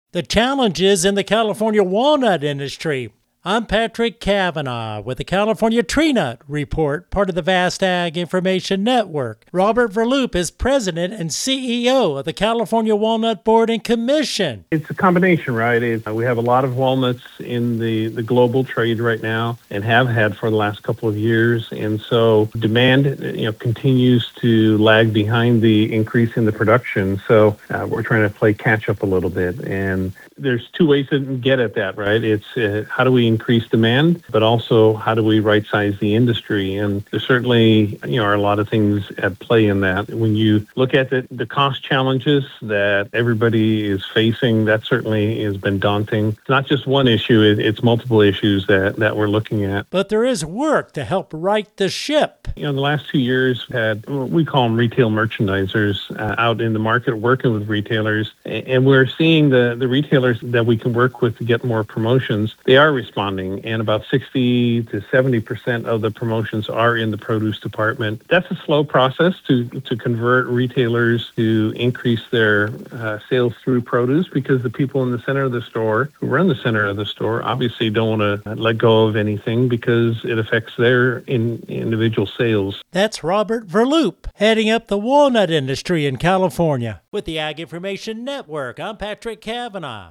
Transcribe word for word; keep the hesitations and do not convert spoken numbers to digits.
The challenges in the California walnut industry. I'm Patrick Kavanaugh with the California Tree Nut Report, part of the Vast Ag Information Network. Robert Verloop is president and C E O of the California Walnut Board and Commission. It's a combination, right? It, we have a lot of walnuts in the, the global trade right now and have had for the last couple of years. And so demand, you know, continues to lag behind the increase in the production. So uh, we're trying to play catch up a little bit. And there's two ways to get at that, right? It's uh, how do we increase demand, but also how do we right size the industry? And there certainly, you know, are a lot of things at play in that. When you look at the, the cost challenges that everybody is facing, that certainly has been daunting. It's not just one issue, it, it's multiple issues that, that we're looking at. But there is work to help right the ship. You know, in the last two years, we've had what we call them retail merchandisers uh, out in the market working with retailers. And we're seeing the, the retailers that we can work with to get more promotions. They are responding, and about sixty to seventy percent of the promotions are in the produce department. That's a slow process to, to convert retailers to increase their uh, sales through produce, because the people in the center of the store who run the center of the store obviously don't want to let go of anything because it affects their in, individual sales. That's Robert Verloop, heading up the walnut industry in California. With the Ag Information Network, I'm Patrick Kavanaugh.